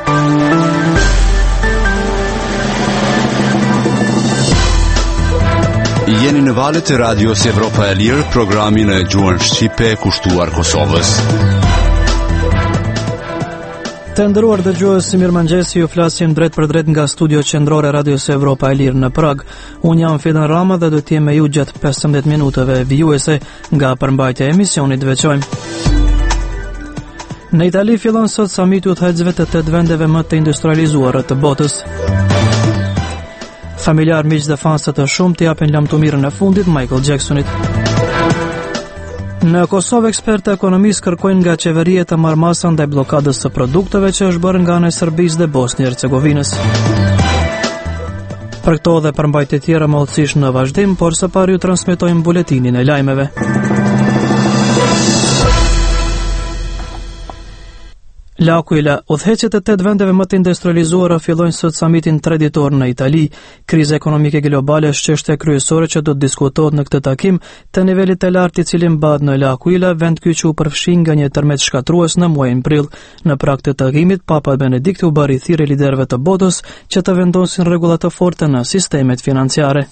Jeni në valët e radios Evropa e Lirë, programin e gjuhën shqipe kushtuar Kosovës. Të nderuar dëgjues, mirëmëngjesi, ju flasim drejt për drejt nga studio qendrore e radios Evropa e Lirë në Prag. Unë jam Fidan Rama dhe do të jem me ju gjatë 15 minutave vijuese nga përmbajtja e emisionit veçojmë. Në Itali fillon sot samiti udhëheqësve të 8 vendeve më të industrializuara të botës. Familjar, miq dhe fansat të shumtë japin lamtumirën e fundit Michael Jacksonit. Në Kosovë, ekspertë ekonomistë kërkojnë nga qeveria të marrë masa ndaj bllokadës së produkteve që është bërë nga ana e Serbisë dhe Bosnjë-Hercegovinës. Për këto dhe përmbajtje tjera mallësisht në vazhdim, por së pari ju transmetojmë buletinin e lajmeve. L'Aquila, udhëheqjet e 8 vendeve më të industrializuara fillojnë sot samitin 3 ditor në Itali. Kriza ekonomike globale është çështja kryesore që do të diskutohet në këtë takim të nivelit të lartë i cili mbahet në L'Aquila, vend ky që u përfshin nga një tërmet shkatrues në muajin prill. Në prag të takimit, Papa Benedikti u bari thirrje liderëve të botës që të vendosin rregulla të forta në sistemet financiare.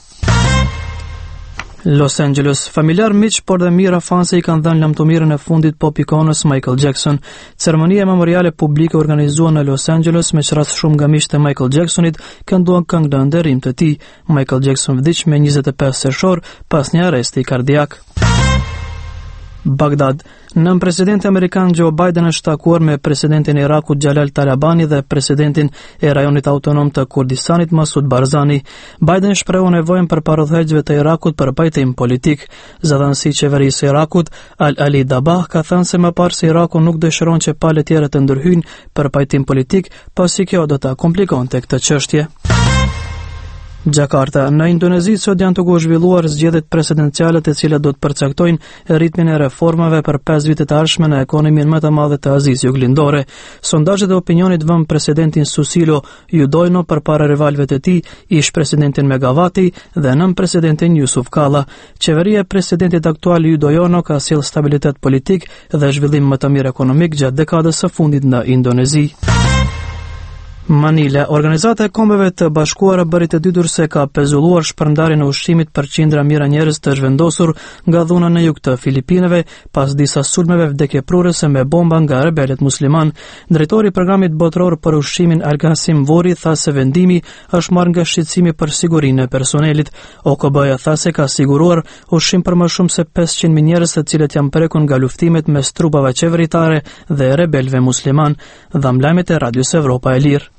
Los Angeles, familjar, miq, por dhe mira fanse i kanë dhënë lamtumirën e fundit pop ikonës Michael Jackson. Ceremonia memoriale publike organizuar në Los Angeles me qrath shumë nga miqtë e Michael Jacksonit kënduan këngë në nderim të tij. Michael Jackson vdiq me 25 qershor pas një arresti kardiak. Bagdad. Nën presidenti amerikan Joe Biden është takuar me presidentin e Irakut Jalal Talabani dhe presidentin e rajonit autonom të Kurdistanit Masud Barzani. Biden shprehu nevojën për udhëheqësve të Irakut për pajtim politik. Zëdhënësi i qeverisë së Irakut, Al-Ali Dabah, ka thënë se më parë se Iraku nuk dëshiron që palët e tjera të ndërhyjnë për pajtim politik, pasi kjo do ta komplikonte këtë çështje. Jakarta. Në Indonezi sot janë të zhvilluar zgjedhjet presidenciale të cilat do të përcaktojnë ritmin e reformave për 5 vitet e ardhshme në ekonominë më të madhe të Azisë Juglindore. Sondazhet e opinionit vënë presidentin Susilo Yudhoyono përpara rivalëve të tij, ish presidentin Megawati dhe nën presidentin Yusuf Kalla. Qeveria e presidentit aktual Yudhoyono ka sjellë stabilitet politik dhe zhvillim më të mirë ekonomik gjatë dekadës së fundit në Indonezi. Manila. Organizata e Kombeve të Bashkuara bëri të ditur se ka pezulluar shpërndarjen e ushqimit për qindra mijëra njerëz të zhvendosur nga dhuna në jug të Filipinëve pas disa sulmeve vdekjeprurëse me bomba nga rebelët musliman. Drejtori i programit botëror për ushqimin Al-Qasim Vori tha se vendimi është marrë nga shqetësimi për sigurinë e personelit. OKB-ja tha se ka siguruar ushqim për më shumë se 500.000 njerëz të cilët janë prekur nga luftimet mes trupave qeveritare dhe rebelëve musliman. Dham lajmet e Radios Evropa e Lirë.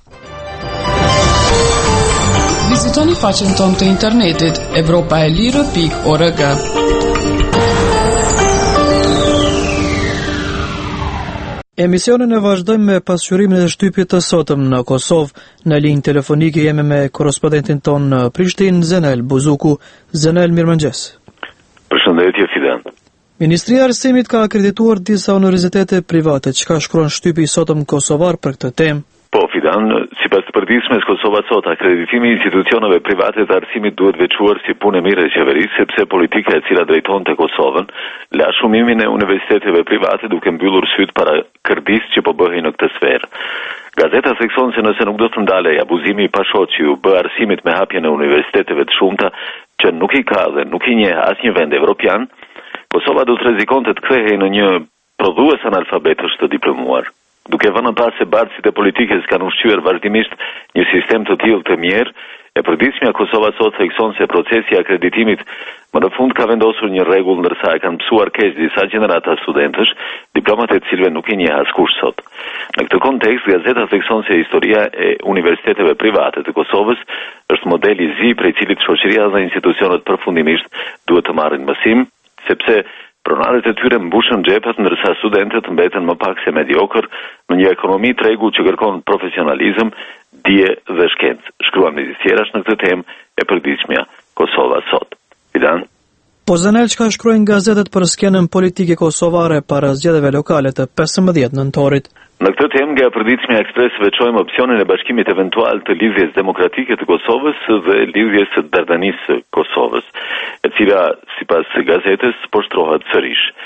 Vizitoni faqen tonë të internetit evropaelirë.org. Emisionin e vazhdojmë me pasqyrimin e shtypjet të sotëm në Kosovë. Në linjë telefonike jemi me korrespondentin tonë në Prishtinë, Zenel Buzuku. Zenel, mirëmëngjes. Përshëndetje, Fidan. Ministria e Arsimit ka akredituar disa universitete private. Çka shkruan shtypi i sotëm kosovar për këtë temë? Po, Fidan, sipas të përditshmes Kosova sot, akreditimi i institucioneve private të arsimit duhet veçuar si punë e mirë e qeverisë, sepse politika e cila drejton te Kosovën la shumimin e universiteteve private duke mbyllur syt para kërdisë që po bëhej në këtë sferë. Gazeta thekson se nëse nuk do të ndalej abuzimi i pashoq që u bë arsimit me hapjen e universiteteve të shumta që nuk i ka dhe nuk i njeh asnjë vend evropian, Kosova do të rrezikonte të kthehej në një prodhues analfabetësh të diplomuar. Duke vënë pas se bardhësit e politikës kanë ushqyer vazhdimisht një sistem të tillë të mirë, e përditshmja Kosova sot thekson se procesi i akreditimit më në fund ka vendosur një rregull ndërsa e kanë mësuar keq disa gjenerata studentësh, diplomat e cilëve nuk i njeh askush sot. Në këtë kontekst, gazeta thekson se historia e universiteteve private të Kosovës është model i zi prej cilit shoqëria dhe institucionet përfundimisht duhet të marrin mësim, sepse pronarët e tyre mbushën xhepet ndërsa studentët mbeten më pak se mediokër në një ekonomi tregu që kërkon profesionalizëm, dije dhe shkencë. Shkruan midis tjerash në këtë temë e përditshmja Kosova sot. Fidan? Po Zenel, çka shkruajnë gazetet për skenën politike kosovare para zgjedhjeve lokale të 15 nëntorit? Në këtë temë nga përditshmja Ekspres veçojmë opsionin e bashkimit eventual të lidhjes demokratike të Kosovës dhe lidhjes së Dardanisë së Kosovës, e cila sipas gazetës po shtrohet sërish.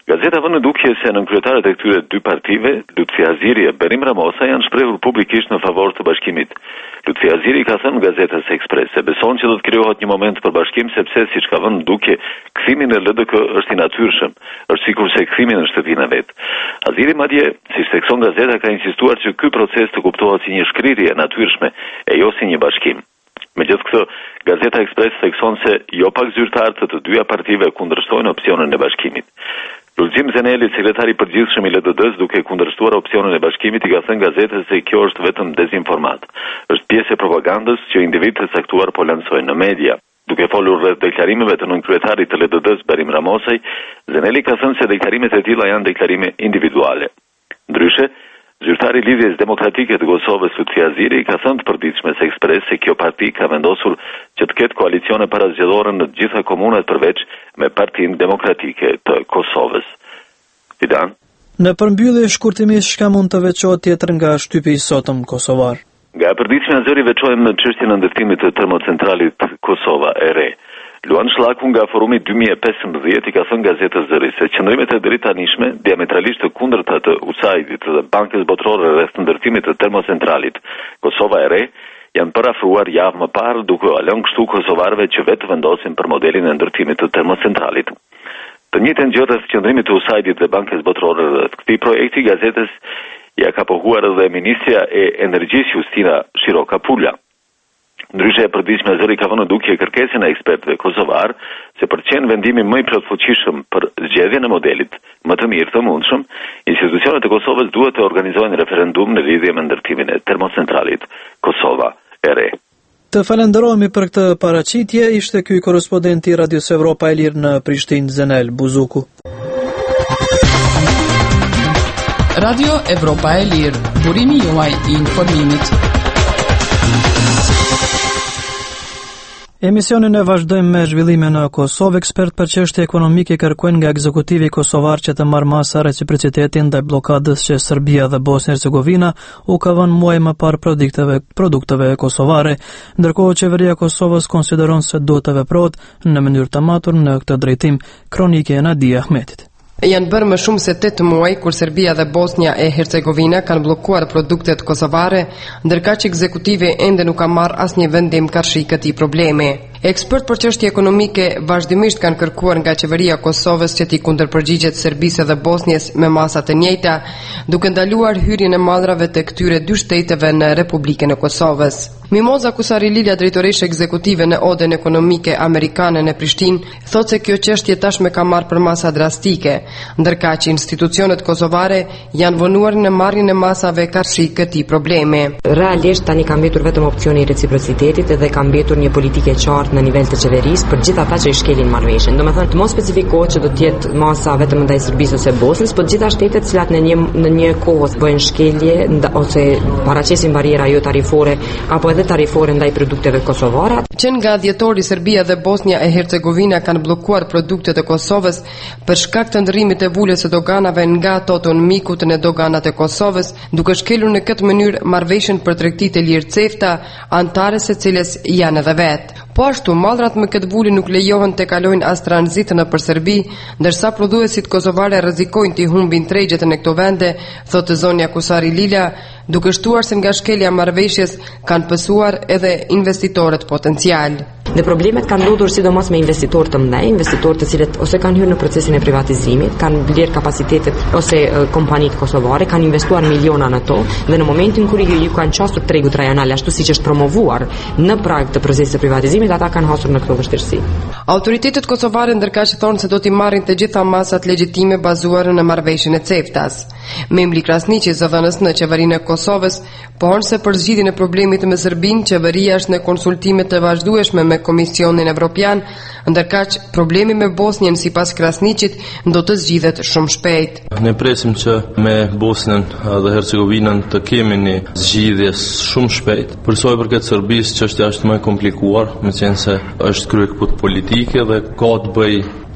Gazeta vën në dukje se nënkryetaret e këtyre dy partive, Lutfi Aziri e Berim Ramosa, janë shprehur publikisht në favor të bashkimit. Lutfi Aziri ka thënë gazetës Ekspres se beson që do të krijohet një moment për bashkim sepse siç ka vënë në dukje, kthimi në LDK është i natyrshëm, është sikurse kthimi në shtëpinë e vet. Aziri madje, siç thekson gazeta, ka insistuar që ky proces të kuptohet si një shkrirje e natyrshme e jo si një bashkim. Megjithatë, gazeta Ekspres thekson se jo pak zyrtarë të dyja partive kundërshtojnë opsionin e bashkimit. Lulzim Zeneli, sekretari i përgjithshëm i LDD-s, duke kundërshtuar opsionin e bashkimit, i ka thënë gazetës se kjo është vetëm dezinformat. Është pjesë e propagandës që individët e caktuar po lansojnë në media. Duke folur rreth deklarimeve të nënkryetarit të LDD-s Berim Ramosaj, Zeneli ka thënë se deklarimet e tilla janë deklarime individuale. Ndryshe, zyrtari i Lidhjes Demokratike të Kosovës Lutfi Aziri ka thënë të përditshme se Ekspres se kjo parti ka vendosur që të ketë koalicione parazgjedhore në të gjitha komunat përveç me Partinë Demokratike të Kosovës. Fidan? Në përmbyllje shkurtimisht çka mund të veçohet tjetër nga shtypi i sotëm kosovar? Nga e përditshme Azeri veçohem në çështjen e ndërtimit të termocentralit Kosova e Re. Luan Shllaku nga forumi 2015 i ka thënë gazetës Zëri se qëndrimet e deritanishme, diametralisht të kundërta të USAID-it dhe Bankës Botërore rreth ndërtimit të termocentralit Kosova e Re, janë parafruar javë më parë duke u lënë kështu kosovarëve që vetë vendosin për modelin e ndërtimit të termocentralit. Të njëjtën gjë rreth qëndrimit të USAID-it dhe Bankës Botërore rreth këtij projekti gazetës ja ka pohuar edhe ministrja e energjisë Justina Shiroka Pulja. Ndryshe e përditshme Zëri ka vënë në dukje kërkesën e ekspertëve kosovar se për të qenë vendimi më i plotfuqishëm për zgjedhjen e modelit më të mirë të mundshëm, institucionet e Kosovës duhet të organizojnë referendum në lidhje me ndërtimin e termocentralit Kosova e Re. Të falenderojmë për këtë paraqitje, ishte ky korrespondenti i Radios Evropa e Lirë në Prishtinë, Zenel Buzuku. Radio Evropa e Lirë, burimi juaj i informimit. Emisionin e vazhdojmë me zhvillime në Kosovë. Ekspert për çështje ekonomike kërkojnë nga ekzekutivi kosovar që të marrë masa reciprocitetin ndaj bllokadës që Serbia dhe Bosnia-Hercegovina u ka vënë muaj më parë produkteve kosovare, ndërkohë qeveria e Kosovës konsideron se duhet të veprohet në mënyrë të matur në këtë drejtim. Kronike e Nadia Ahmetit. Janë bërë më shumë se 8 muaj kur Serbia dhe Bosnia e Hercegovina kanë bllokuar produktet kosovare, ndërka që ekzekutivi ende nuk ka marrë asnjë vendim karshi këtij problemi. Ekspert për çështje ekonomike vazhdimisht kanë kërkuar nga qeveria e Kosovës që t'i kundërpërgjigjet Serbisë dhe Bosnjës me masa të njëjta, duke ndaluar hyrjen e mallrave të këtyre dy shteteve në Republikën e Kosovës. Mimoza Kusari Lila, drejtoreshe ekzekutive në Odën Ekonomike Amerikane në Prishtinë, thotë se kjo çështje tashmë ka marrë për masa drastike, ndërka që institucionet kosovare janë vonuar në marrjen e masave karshi këtij problemi. Realisht tani ka mbetur vetëm opsioni i reciprocitetit dhe ka mbetur një politikë e qartë në nivel të qeverisë për gjithë ata që i shkelin marrëveshjen. Domethënë, të mos specifikohet që do të jetë masa vetëm ndaj Serbisë ose Bosnjës, por gjitha shtetet që në një kohë bëjnë shkelje ose paraqesin bariera jo tarifore apo edhe tarifore ndaj produkteve kosovare. Që nga dhjetori Serbia dhe Bosnia e Hercegovina kanë bllokuar produktet e Kosovës për shkak të ndërrimit të vulës së doganave nga ato të mikut në doganat e Kosovës, duke shkelur në këtë mënyrë marrëveshjen për tregti të lirë CEFTA, antare së cilës janë edhe vetë. Po ashtu, mallrat me këtë vulë nuk lejohen të kalojnë as tranzit nëpër Serbi, ndërsa prodhuesit kosovare rrezikojnë të humbin tregjet në këto vende, thotë zonja Kusari Lila, duke shtuar se nga shkelja marrëveshjes kanë pësuar edhe investitorët potencial. Dhe problemet kanë ndodhur sidomos me investitorë të mëdhenj, investitorë të cilët ose kanë hyrë në procesin e privatizimit, kanë bler kapacitetet ose kompanitë kosovare, kanë investuar miliona në to, dhe në momentin kur ju kanë qasur tregut rajonal ashtu siç është promovuar në prag të procesit të privatizimit, ata kanë hasur në këto vështirësi. Autoritetet kosovare ndërka që thonë se do t'i marrin të gjitha masat legjitime bazuar në marrëveshjen e CEFTA-s. Memri Krasniqi, zëdhënës në qeverinë e Kosovës, pohon se për zgjidhjen e problemit me Serbinë, qeveria është në konsultime të vazhdueshme me Komisionin Evropian, ndërkaq problemi me Bosnjën sipas Krasniqit do të zgjidhet shumë shpejt. Ne presim që me Bosnjën dhe Hercegovinën të kemi një zgjidhje shumë shpejt. Për sa i përket Serbisë, çështja është më e komplikuar, meqense është kryekuput politike dhe ka të bëjë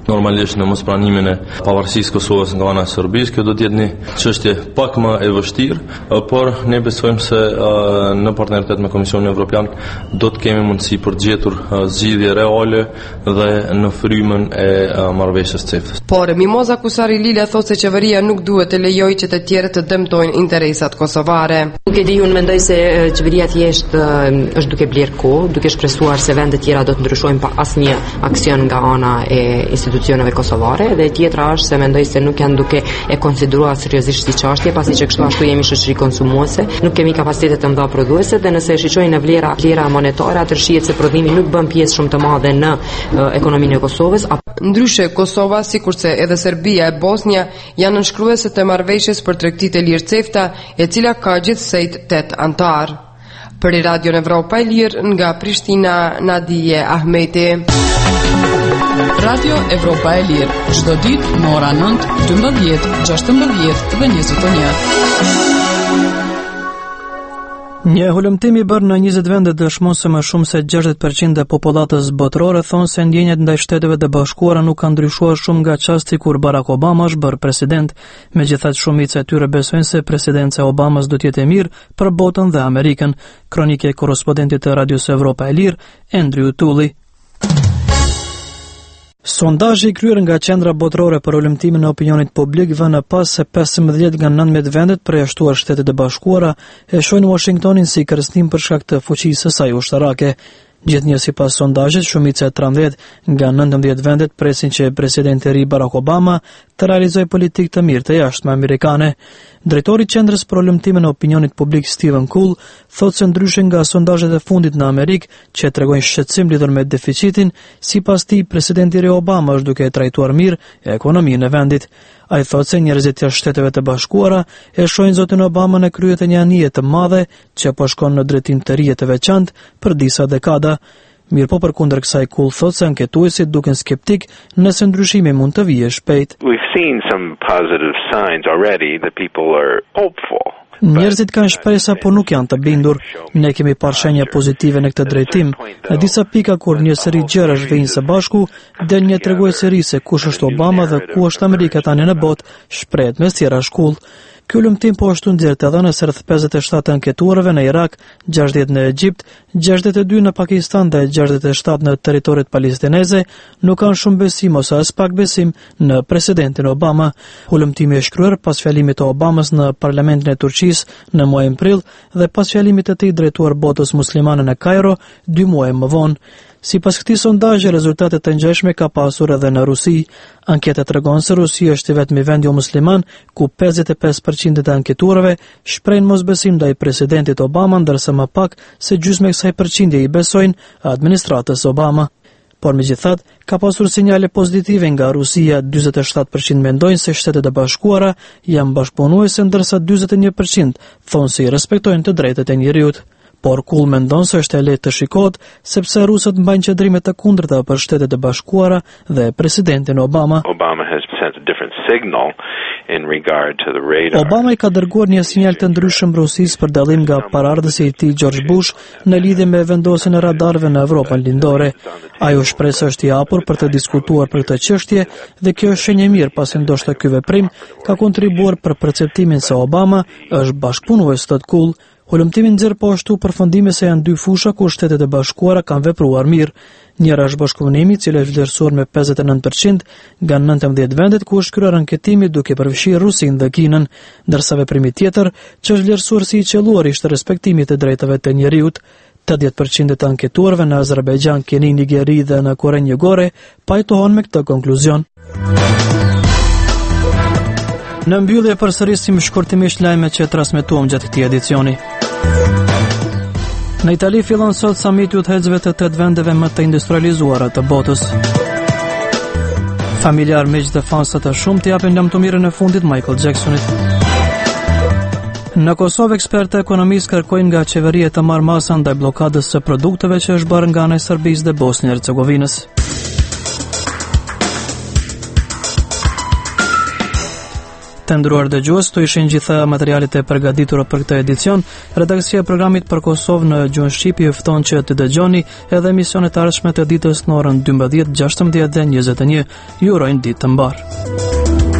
normalisht në mospranimin e pavarësisë Kosovës nga ana e Serbisë. Kjo do të jetë një çështje pak më e vështirë, por ne besojmë se në partneritet me Komisionin Evropian do të kemi mundësi për të gjetur zgjidhje reale dhe në frymën e marrëveshjes CEFTA. Por Mimoza Kusari Lila thotë se qeveria nuk duhet të lejojë që të tjerët të dëmtojnë interesat kosovare. Nuk e di, unë mendoj se qeveria thjesht është duke blerë kohë, duke shpresuar se vendet tjera do të ndryshojnë pa asnjë aksion nga ana e institucioneve kosovare, dhe tjetra është se mendoj se nuk janë duke e konsideruar seriozisht si çështje, pasi që kështu ashtu jemi shoqëri konsumuese, nuk kemi kapacitete të mëdha prodhuese, dhe nëse shiqojnë në vlera monetare, atë shihet se prodhimi nuk bën pjesë shumë të madhe në ekonominë e Kosovës. Ndryshe, Kosova, sikurse edhe Serbia e Bosnia, janë nënshkruese të marrëveshjes për tregtitë e lirë CEFTA, e cila ka gjithsej 8 anëtar. Për Radio Evropa e Lirë, nga Prishtina, Nadije Ahmeti. Radio Evropa e Lirë, çdo ditë në ora 9, 12, 16 dhe 21. Një hulumtim i bërë në 20 vende dëshmon se më shumë se 60% e popullatës botërore thonë se ndjenjat ndaj Shteteve të Bashkuara nuk kanë ndryshuar shumë nga çasti kur Barack Obama është bërë president. Megjithatë, shumica e tyre besojnë se presidenca e Obamas do të jetë e mirë për botën dhe Amerikën. Kronike e korrespondentit të Radios Evropa e Lirë, Andrew Tully. Sondazhi i kryer nga Qendra Botërore për Ulëmtimin e Opinionit Publik vën në pas se 15 nga 19 vendet përjashtuar Shtetet e Bashkuara e shohin Washingtonin si kërcënim për shkak të fuqisë së saj ushtarake. Gjithnjë sipas sondazhit, shumica e 13 nga 19 vendet presin që presidenti i ri Barack Obama të realizojë politikë të mirë të jashtme amerikane. Drejtori i Qendrës për Ulëmtimin e Opinionit Publik Stephen Cool thotë se ndryshe nga sondazhet e fundit në Amerikë, që tregojnë shqetësim lidhur me deficitin, sipas tij presidenti i ri Obama është duke trajtuar mirë ekonominë e vendit. Ai thotë se njerëzit jashtë Shteteve të Bashkuara e shohin zotin Obama në krye të një anije të madhe që po shkon në drejtim të rije të veçantë për disa dekada. Mirëpo përkundër kësaj, Cool thotë se anketuesit duken skeptik nëse ndryshimi mund të vijë shpejt. We've seen some positive signs already that people are hopeful. Njerëzit kanë shpresa, por nuk janë të bindur. Ne kemi parë shenja pozitive në këtë drejtim. Në disa pika kur një seri gjërash vijnë së bashku, del një tregues i ri se kush është Obama dhe ku është Amerika tani në botë, shprehet mes tjera shkull. Ky ulëmtim po ashtu nxjerrët edhe në rreth 57 anketuarve në Irak, 60 në Egjipt, 62 në Pakistan dhe 67 në territoret palestineze nuk kanë shumë besim ose as pak besim në presidentin Obama. Ulëmtimi është kryer pas fjalimit të Obamas në parlamentin e Turqisë në muajin prill dhe pas fjalimit të tij drejtuar botës muslimane në Kairo 2 muaj më vonë. Sipas këtij sondazhi, rezultate të ngjashme ka pasur edhe në Rusi. Anketa tregon se Rusia është i vetmi vend jo musliman ku 55% të anketuarve shprehin mosbesim ndaj presidentit Obama, ndërsa më pak se gjysmë e kësaj përqindje i besojnë administratës Obama. Por megjithatë, ka pasur sinjale pozitive nga Rusia. 47% mendojnë se Shtetet e Bashkuara janë bashkëpunuese, ndërsa 41% thonë se i respektojnë të drejtat e njerëzit. Por Cool mendon se është e lehtë të shikohet sepse rusët mbajnë qëndrime të kundërta për Shtetet e Bashkuara dhe presidentin Obama. Obama i ka dërguar një sinjal të ndryshëm Rusisë për dallim nga paraardhësi i tij George Bush në lidhje me vendosjen e radarëve në Evropën lindore. Ai u shpreh se është i hapur për të diskutuar për këtë çështje dhe kjo është shenjë e mirë, pasi ndoshta ky veprim ka kontribuar për perceptimin se Obama është bashkëpunues të Cool. Ulëmtimi nxjerr po ashtu përfundime se janë 2 fusha ku Shtetet e Bashkuara kanë vepruar mirë. Njëra është bashkëpunimi, i cili është vlerësuar me 59% nga 19 vendet ku është kryer anketimi duke përfshirë Rusinë dhe Kinën, ndërsa veprimi tjetër, që është vlerësuar si i qelluar, ishte respektimi të drejtave të njerëzit. 80% të anketuarve në Azerbajxhan, Keni, Nigeri dhe në Korenë Jugore pajtohen me këtë konkluzion. Në mbyllje përsërisim shkurtimisht lajmet që transmetuam gjatë këtij edicioni. Në Itali fillon sot samiti udhëheqësve të 8 vendeve më të industrializuara të botës. Familjar miq dhe fansa të shumtë japin lamtomirën e fundit Michael Jacksonit. Në Kosovë, ekspertë ekonomistë kërkojnë nga qeveria të marrë masa ndaj bllokadës së produkteve që është bërë nga ana e Serbisë dhe Bosnjë-Hercegovinës. Të nderuar dëgjues, këto ishin gjitha materialet e përgatitura për këtë edicion. Redaksia e programit për Kosovë në gjuhën shqipe ju fton që të dëgjoni edhe emisionet arshme të ditës në orën 12, 16 dhe 21. Ju urojmë ditë të mbarë.